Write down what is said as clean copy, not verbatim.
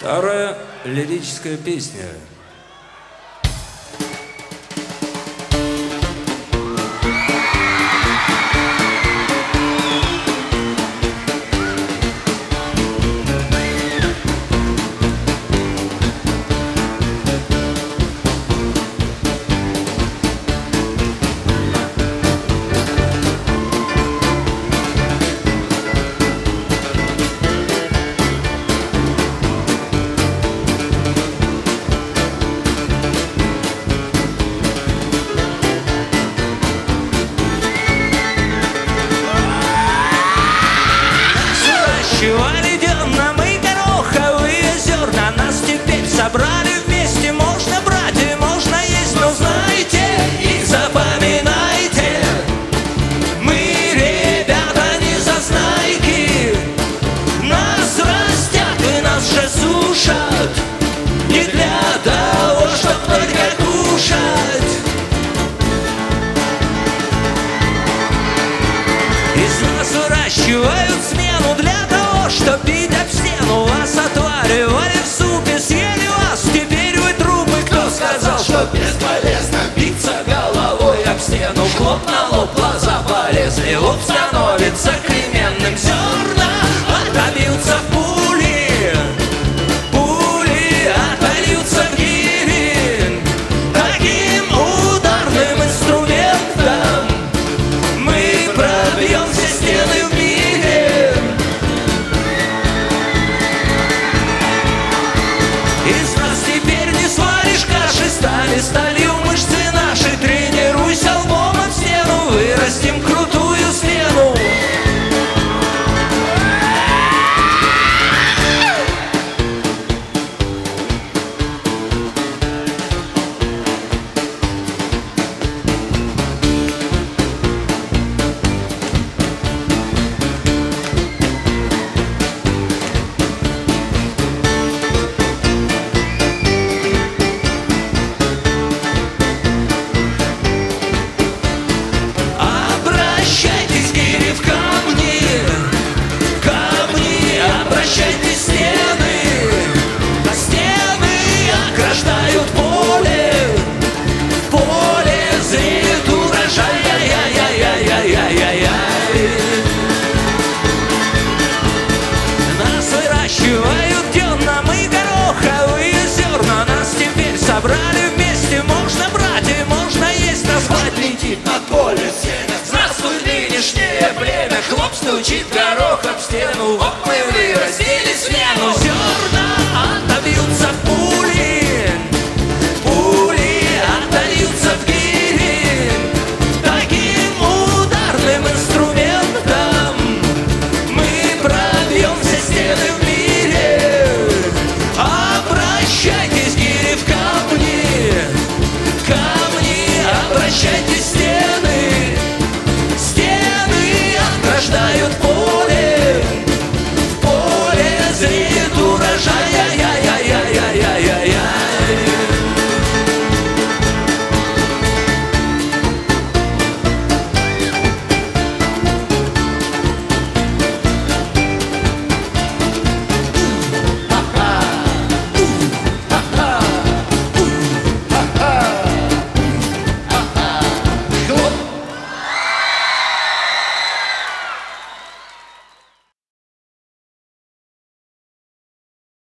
Вторая лирическая песня. Выращивали дерна мы гороховые зерна. Нас теперь собрали вместе. Можно брать и можно есть, но знайте и запоминайте: мы, ребята, не зазнайки. Нас растят и нас же сушат не для того, чтоб только кушать. Из нас выращивают смену для того, чтоб бить об стену. Вас отваривали в супе, съели вас, теперь вы трупы. Кто сказал, что бесполезно биться головой об стену? Хлоп на лоб, глаза полезли, упс,